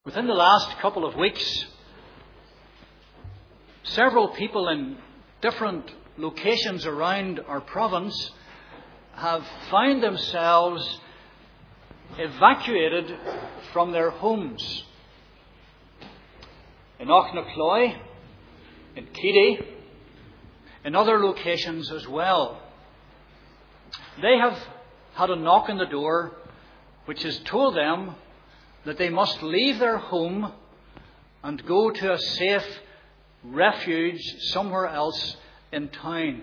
Within the last couple of weeks, several people in different locations around our province have found themselves evacuated from their homes. In Auchnacloy, in Keady, in other locations as well. They have had a knock on the door which has told them that they must leave their home and go to a safe refuge somewhere else in town.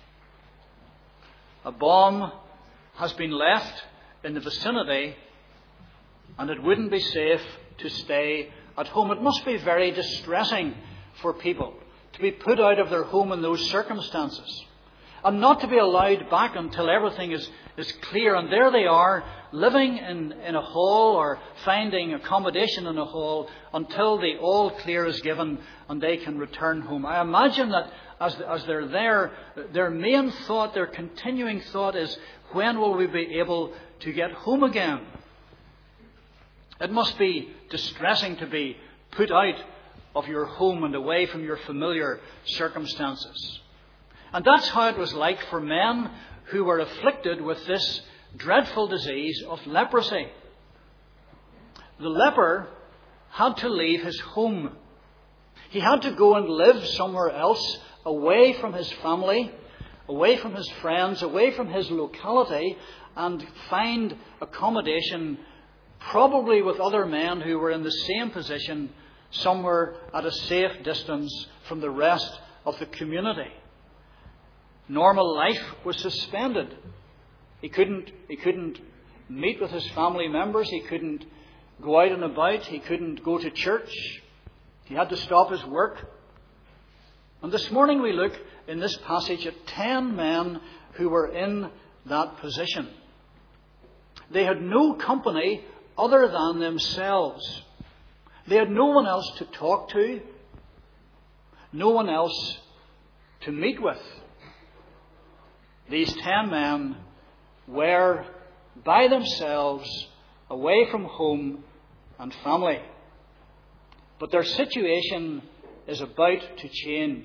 A bomb has been left in the vicinity, and it wouldn't be safe to stay at home. It must be very distressing for people to be put out of their home in those circumstances, and not to be allowed back until everything is clear. And there they are, living in a hall or finding accommodation in a hall until the all clear is given and they can return home. I imagine that as they're there, their main thought, their continuing thought is, when will we be able to get home again? It must be distressing to be put out of your home and away from your familiar circumstances. And that's how it was like for men who were afflicted with this dreadful disease of leprosy. The leper had to leave his home. He had to go and live somewhere else, away from his family, away from his friends, away from his locality, and find accommodation, probably with other men who were in the same position, somewhere at a safe distance from the rest of the community. Normal life was suspended. He couldn't meet with his family members. He couldn't go out and about. He couldn't go to church. He had to stop his work. And this morning we look in this passage at 10 men who were in that position. They had no company other than themselves. They had no one else to talk to, no one else to meet with. These 10 men were by themselves, away from home and family. But their situation is about to change.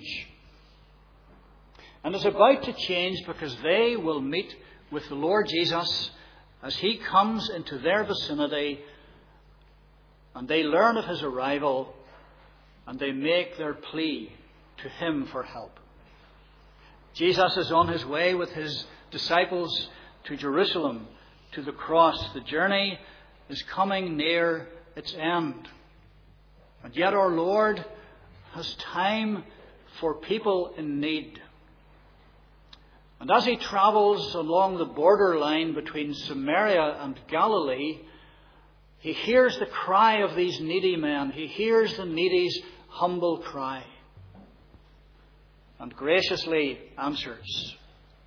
And it's about to change because they will meet with the Lord Jesus as He comes into their vicinity, and they learn of His arrival, and they make their plea to Him for help. Jesus is on His way with His disciples to Jerusalem, to the cross. The journey is coming near its end. And yet our Lord has time for people in need. And as He travels along the borderline between Samaria and Galilee, He hears the cry of these needy men. He hears the needy's humble cry, and graciously answers.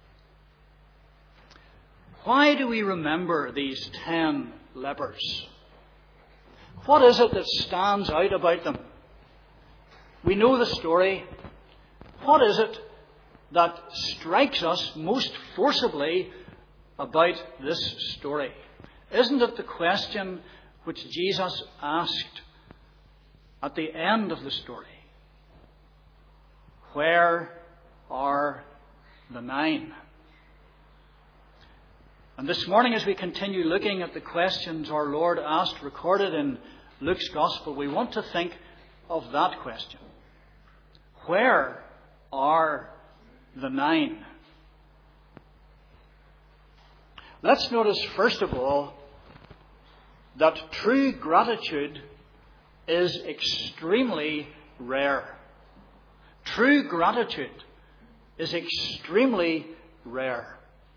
Why do we remember these 10 lepers? What is it that stands out about them? We know the story. What is it that strikes us most forcibly about this story? Isn't it the question which Jesus asked at the end of the story? Where are the 9? And this morning, as we continue looking at the questions our Lord asked recorded in Luke's Gospel, we want to think of that question. Where are the 9? Let's notice, first of all, that true gratitude is extremely rare. True gratitude is extremely rare.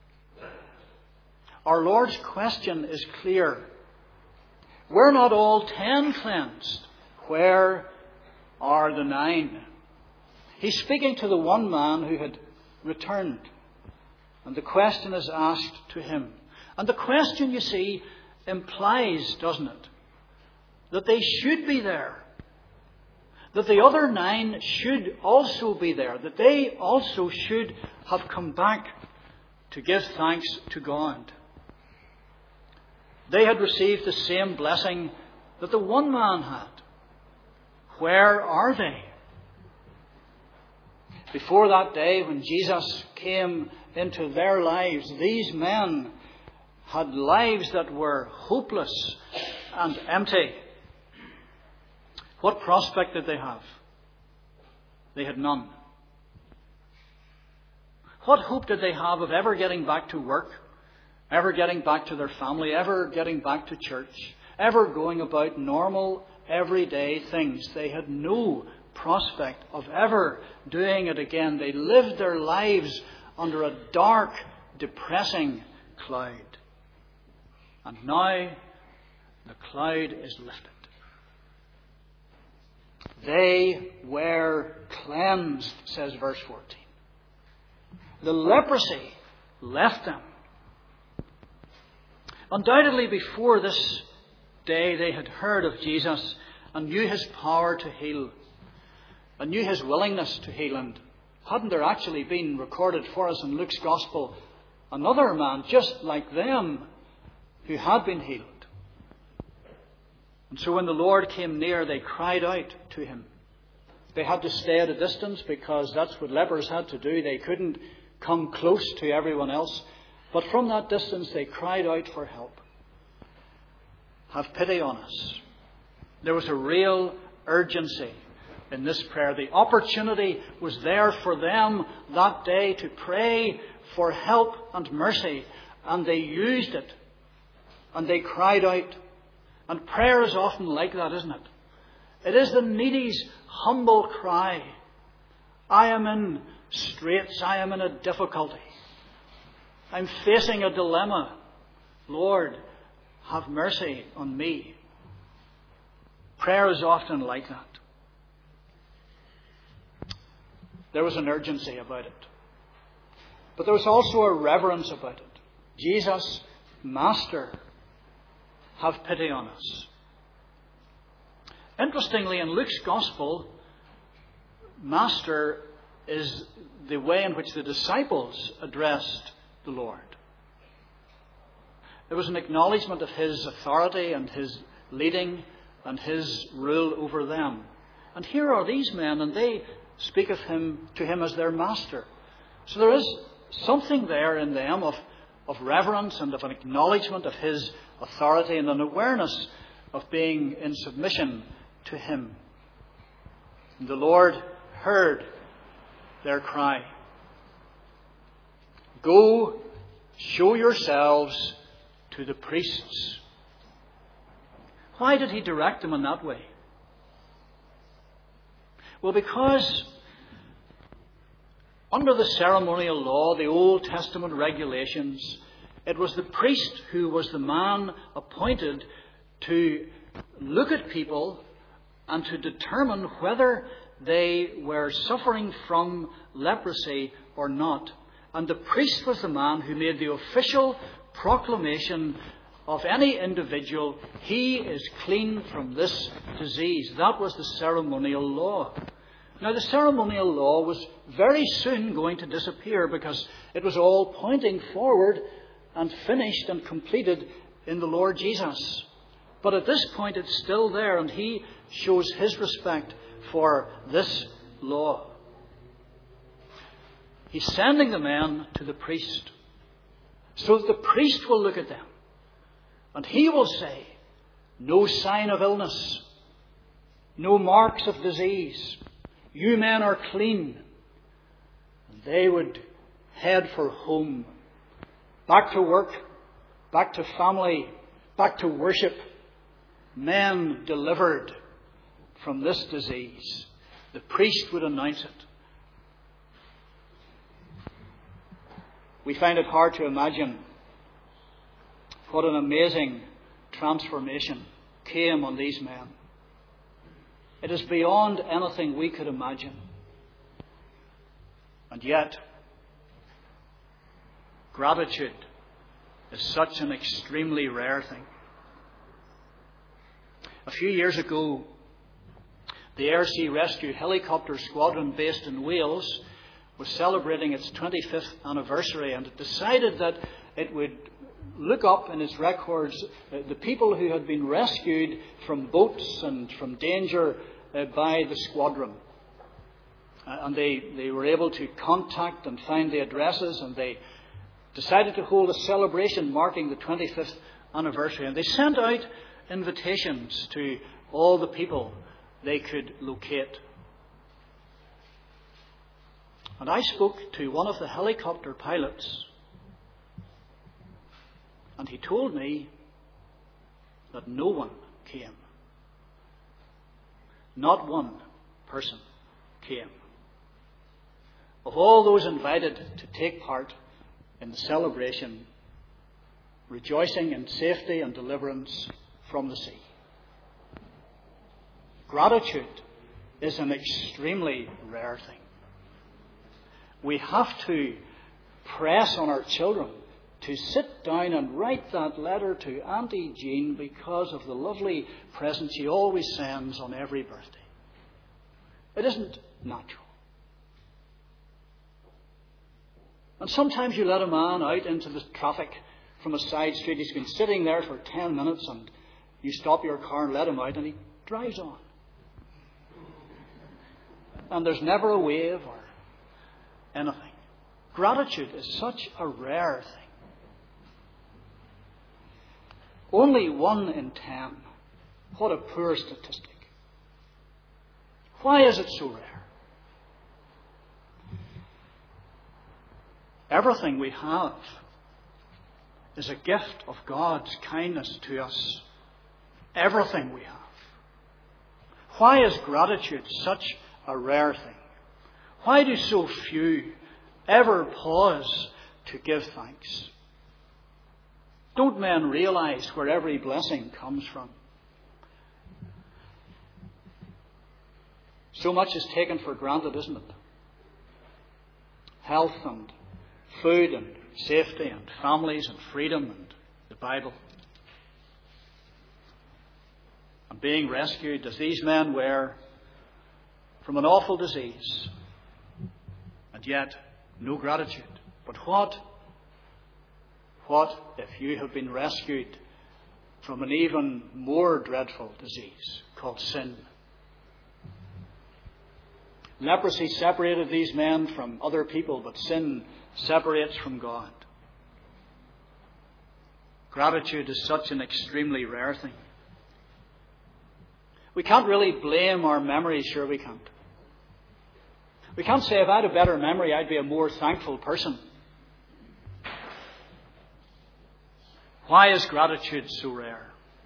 Our Lord's question is clear. Were not all 10 cleansed? Where are the 9? He's speaking to the one man who had returned. And the question is asked to him. And the question, you see, implies, doesn't it, that they should be there. That the other 9 should also be there. That they also should have come back to give thanks to God. They had received the same blessing that the one man had. Where are they? Before that day when Jesus came into their lives, these men had lives that were hopeless and empty. What prospect did they have? They had none. What hope did they have of ever getting back to work, ever getting back to their family, ever getting back to church, ever going about normal, everyday things? They had no prospect of ever doing it again. They lived their lives under a dark, depressing cloud. And now the cloud is lifted. They were cleansed, says verse 14. The leprosy left them. Undoubtedly, before this day, they had heard of Jesus and knew his power to heal, and knew his willingness to heal. And hadn't there actually been recorded for us in Luke's Gospel another man just like them who had been healed? And so when the Lord came near, they cried out to him. They had to stay at a distance because that's what lepers had to do. They couldn't come close to everyone else. But from that distance, they cried out for help. Have pity on us. There was a real urgency in this prayer. The opportunity was there for them that day to pray for help and mercy. And they used it. And they cried out. And prayer is often like that, isn't it? It is the needy's humble cry. I am in straits. I am in a difficulty. I'm facing a dilemma. Lord, have mercy on me. Prayer is often like that. There was an urgency about it. But there was also a reverence about it. Jesus, Master, have pity on us. Interestingly, in Luke's Gospel, Master is the way in which the disciples addressed the Lord. There was an acknowledgement of his authority and his leading and his rule over them. And here are these men, and they speak of him to him as their master. So there is something there in them of reverence and of an acknowledgement of his authority and an awareness of being in submission to him. And the Lord heard their cry. Go, show yourselves to the priests. Why did he direct them in that way? Well, because under the ceremonial law, the Old Testament regulations, it was the priest who was the man appointed to look at people and to determine whether they were suffering from leprosy or not. And the priest was the man who made the official proclamation of any individual, he is clean from this disease. That was the ceremonial law. Now, the ceremonial law was very soon going to disappear because it was all pointing forward and finished and completed in the Lord Jesus. But at this point, it's still there, and he shows his respect for this law. He's sending the men to the priest so that the priest will look at them and he will say, no sign of illness, no marks of disease. You men are clean. And they would head for home, back to work, back to family, back to worship. Men delivered from this disease. The priest would announce it. We find it hard to imagine what an amazing transformation came on these men. It is beyond anything we could imagine. And yet, gratitude is such an extremely rare thing. A few years ago, the Air Sea Rescue Helicopter Squadron based in Wales was celebrating its 25th anniversary, and it decided that it would look up in his records the people who had been rescued from boats and from danger by the squadron. And they were able to contact and find the addresses, and they decided to hold a celebration marking the 25th anniversary. And they sent out invitations to all the people they could locate. And I spoke to one of the helicopter pilots, and he told me that no one came. Not one person came. Of all those invited to take part in the celebration, rejoicing in safety and deliverance from the sea. Gratitude is an extremely rare thing. We have to press on our children to sit down and write that letter to Auntie Jean because of the lovely present she always sends on every birthday. It isn't natural. And sometimes you let a man out into the traffic from a side street. He's been sitting there for 10 minutes and you stop your car and let him out and he drives on. And there's never a wave or anything. Gratitude is such a rare thing. Only 1 in 10. What a poor statistic. Why is it so rare? Everything we have is a gift of God's kindness to us. Everything we have. Why is gratitude such a rare thing? Why do so few ever pause to give thanks? Don't men realize where every blessing comes from? So much is taken for granted, isn't it? Health and food and safety and families and freedom and the Bible. And being rescued, as these men were, from an awful disease. And yet, no gratitude. But what if you have been rescued from an even more dreadful disease called sin? Leprosy separated these men from other people, but sin separates from God. Gratitude is such an extremely rare thing. We can't really blame our memories, sure we can't. We can't say if I had a better memory, I'd be a more thankful person. Why is gratitude so rare?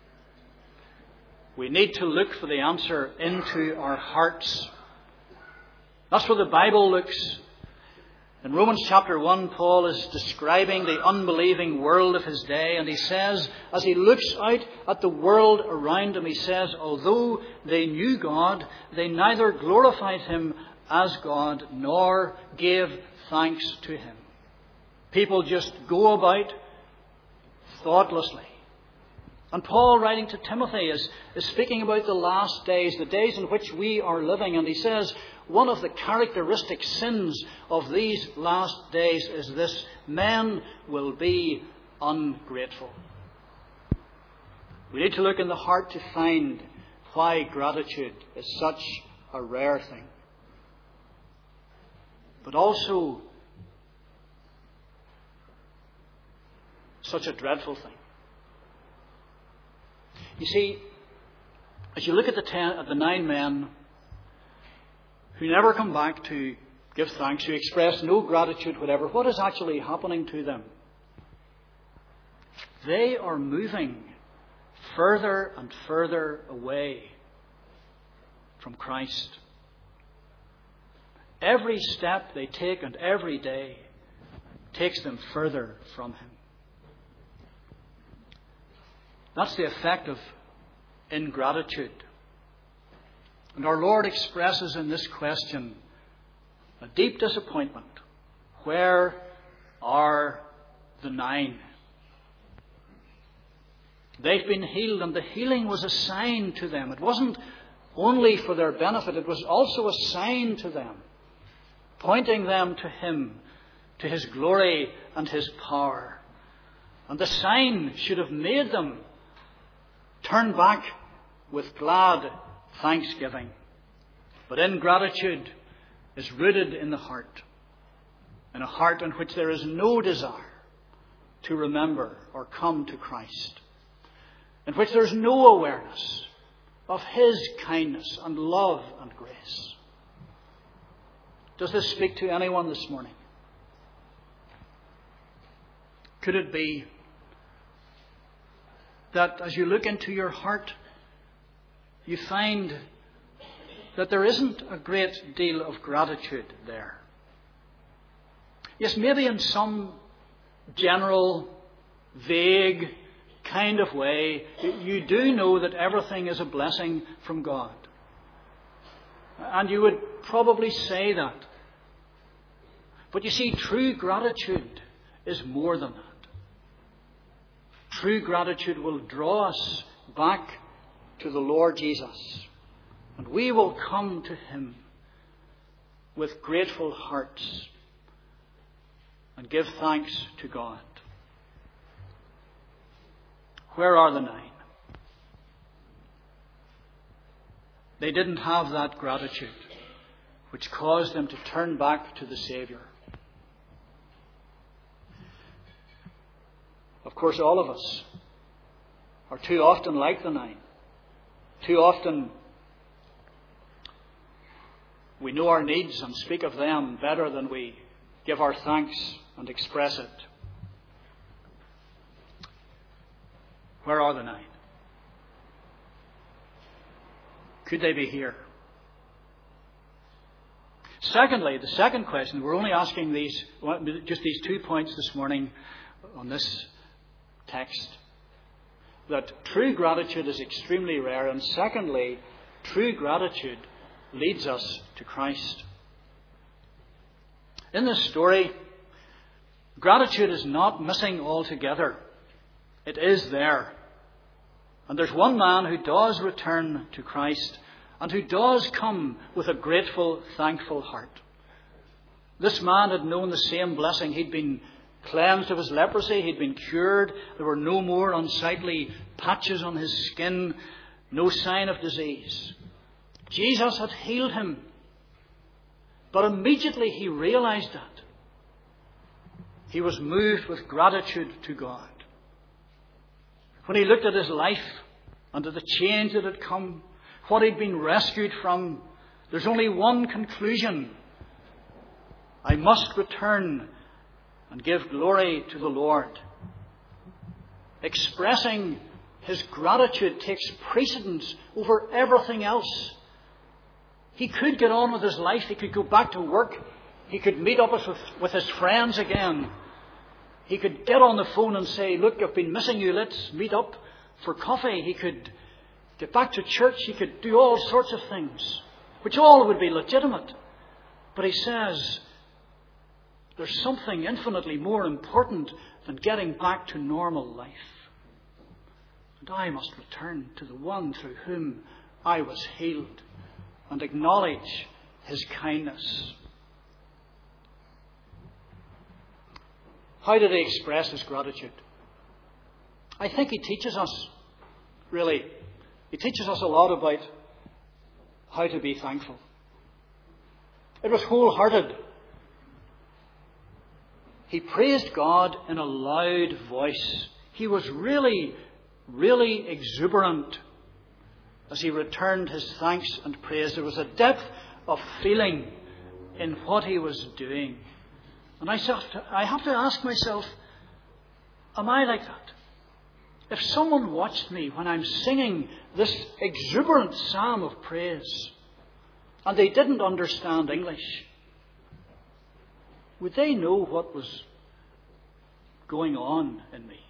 We need to look for the answer into our hearts. That's where the Bible looks. In Romans chapter 1, Paul is describing the unbelieving world of his day, and he says, as he looks out at the world around him, he says, although they knew God, they neither glorified him as God nor gave thanks to him. People just go about thoughtlessly. And Paul, writing to Timothy, is speaking about the last days, the days in which we are living, and he says, one of the characteristic sins of these last days is this: men will be ungrateful. We need to look in the heart to find why gratitude is such a rare thing. But also such a dreadful thing. You see, as you look at the 9 men who never come back to give thanks, who express no gratitude whatever, what is actually happening to them? They are moving further and further away from Christ. Every step they take and every day takes them further from him. That's the effect of ingratitude. And our Lord expresses in this question a deep disappointment. Where are the 9? They've been healed, and the healing was a sign to them. It wasn't only for their benefit, it was also a sign to them, pointing them to him, to his glory and his power. And the sign should have made them turn back with glad thanksgiving. But ingratitude is rooted in the heart, in a heart in which there is no desire to remember or come to Christ, in which there is no awareness of His kindness and love and grace. Does this speak to anyone this morning? Could it be that as you look into your heart, you find that there isn't a great deal of gratitude there? Yes, maybe in some general, vague kind of way, you do know that everything is a blessing from God. And you would probably say that. But you see, true gratitude is more than that. True gratitude will draw us back to the Lord Jesus. And we will come to Him with grateful hearts and give thanks to God. Where are the 9? They didn't have that gratitude which caused them to turn back to the Saviour. Of course, all of us are too often like the 9. Too often we know our needs and speak of them better than we give our thanks and express it. Where are the 9? Could they be here? Secondly, the second question, we're only asking just these 2 points this morning on this text, that true gratitude is extremely rare, and secondly, true gratitude leads us to Christ. In this story, gratitude is not missing altogether. It is there. And there's one man who does return to Christ and who does come with a grateful, thankful heart. This man had known the same blessing. He'd been cleansed of his leprosy. He'd been cured. There were no more unsightly patches on his skin. No sign of disease. Jesus had healed him. But immediately he realized that. He was moved with gratitude to God. When he looked at his life and at the change that had come, what he'd been rescued from, there's only one conclusion. I must return and give glory to the Lord. Expressing his gratitude takes precedence over everything else. He could get on with his life. He could go back to work. He could meet up with his friends again. He could get on the phone and say, look, I've been missing you. Let's meet up for coffee. He could get back to church. He could do all sorts of things, which all would be legitimate. But he says, there's something infinitely more important than getting back to normal life. And I must return to the one through whom I was healed and acknowledge his kindness. How did he express his gratitude? I think he teaches us, really. He teaches us a lot about how to be thankful. It was wholehearted. He praised God in a loud voice. He was really, really exuberant as he returned his thanks and praise. There was a depth of feeling in what he was doing. And I have to ask myself, am I like that? If someone watched me when I'm singing this exuberant psalm of praise and they didn't understand English, would they know what was going on in me?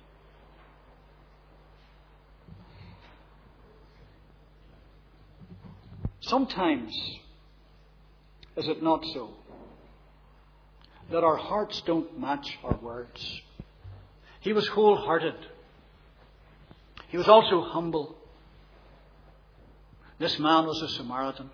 Sometimes, is it not so, that our hearts don't match our words? He was wholehearted. He was also humble. This man was a Samaritan.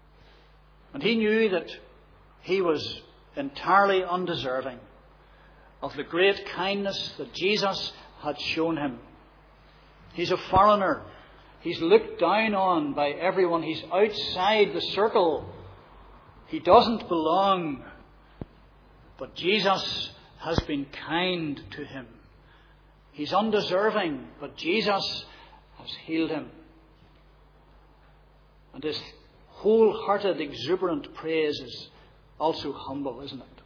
And he knew that he was entirely undeserving of the great kindness that Jesus had shown him. He's a foreigner. He's looked down on by everyone. He's outside the circle. He doesn't belong. But Jesus has been kind to him. He's undeserving, but Jesus has healed him. And his wholehearted, exuberant praise is also humble, isn't it?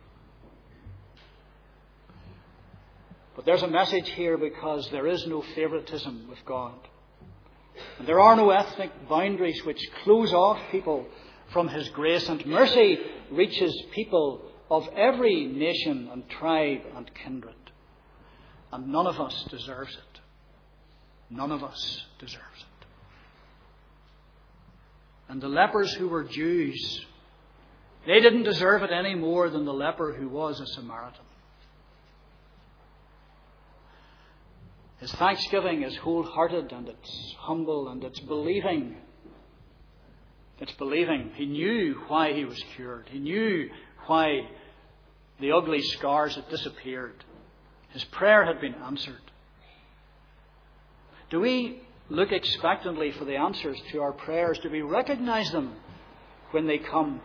But there's a message here, because there is no favoritism with God. And there are no ethnic boundaries which close off people from his grace, and mercy reaches people of every nation and tribe and kindred. And none of us deserves it. None of us deserves it. And the lepers who were Jews, they didn't deserve it any more than the leper who was a Samaritan. His thanksgiving is wholehearted, and it's humble, and it's believing. It's believing. He knew why he was cured. He knew why the ugly scars had disappeared. His prayer had been answered. Do we look expectantly for the answers to our prayers? Do we recognize them when they come?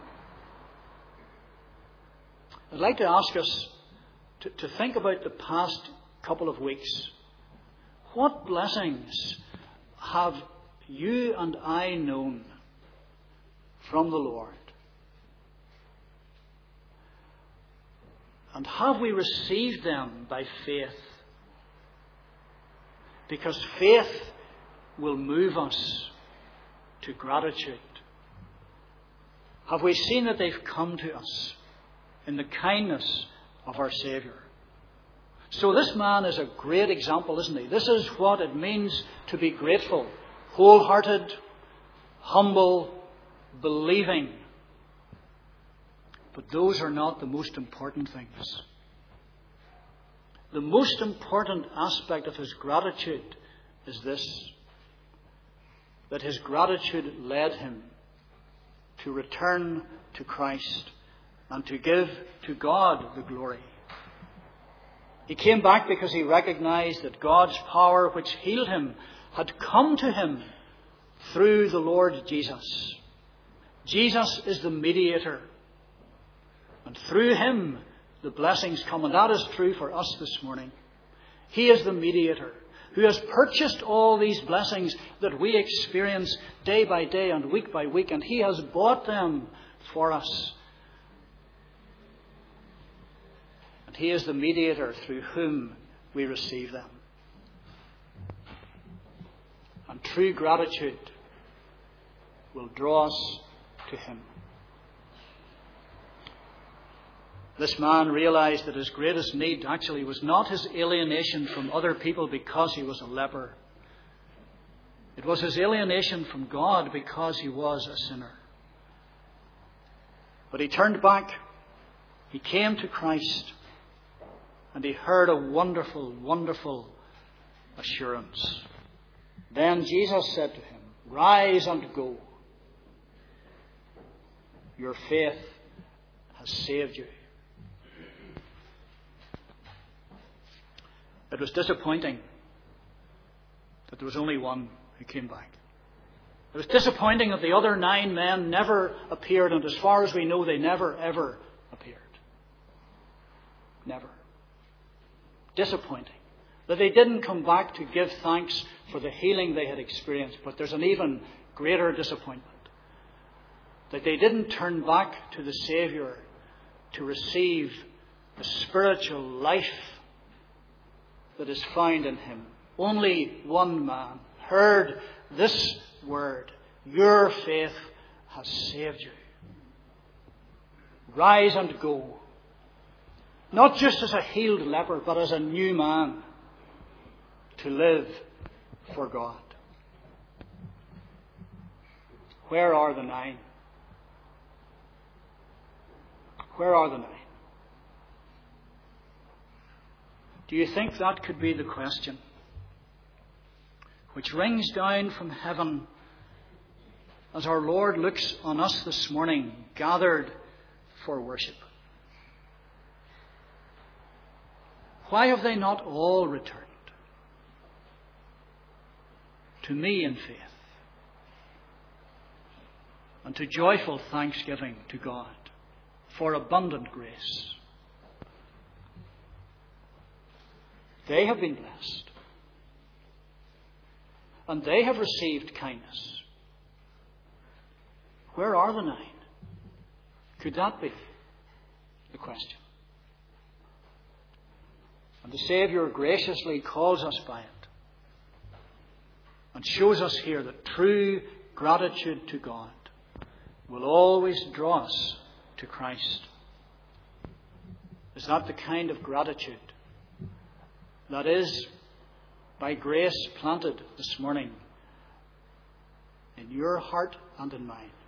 I'd like to ask us to think about the past couple of weeks. What blessings have you and I known from the Lord? And have we received them by faith? Because faith will move us to gratitude. Have we seen that they've come to us in the kindness of our Saviour? So this man is a great example, isn't he? This is what it means to be grateful. Wholehearted, humble, believing. But those are not the most important things. The most important aspect of his gratitude is this: that his gratitude led him to return to Christ and to give to God the glory. He came back because he recognized that God's power which healed him had come to him through the Lord Jesus. Jesus is the mediator. And through him the blessings come. And that is true for us this morning. He is the mediator who has purchased all these blessings that we experience day by day and week by week. And he has bought them for us. And he is the mediator through whom we receive them. And true gratitude will draw us to him. This man realized that his greatest need actually was not his alienation from other people because he was a leper. It was his alienation from God because he was a sinner. But he turned back. He came to Christ. And he heard a wonderful, wonderful assurance. Then Jesus said to him, "Rise and go. Your faith has saved you." It was disappointing that there was only one who came back. It was disappointing that the other 9 men never appeared, and as far as we know, they never, ever appeared. Never. Disappointing that they didn't come back to give thanks for the healing they had experienced. But there's an even greater disappointment that they didn't turn back to the Saviour to receive the spiritual life that is found in him. Only one man heard this word: "Your faith has saved you. Rise and go." Not just as a healed leper, but as a new man to live for God. Where are the 9? Where are the 9? Do you think that could be the question which rings down from heaven as our Lord looks on us this morning, gathered for worship? Why have they not all returned to me in faith and to joyful thanksgiving to God for abundant grace? They have been blessed, and they have received kindness. Where are the 9? Could that be the question? And the Saviour graciously calls us by it and shows us here that true gratitude to God will always draw us to Christ. Is that the kind of gratitude that is, by grace, planted this morning in your heart and in mine?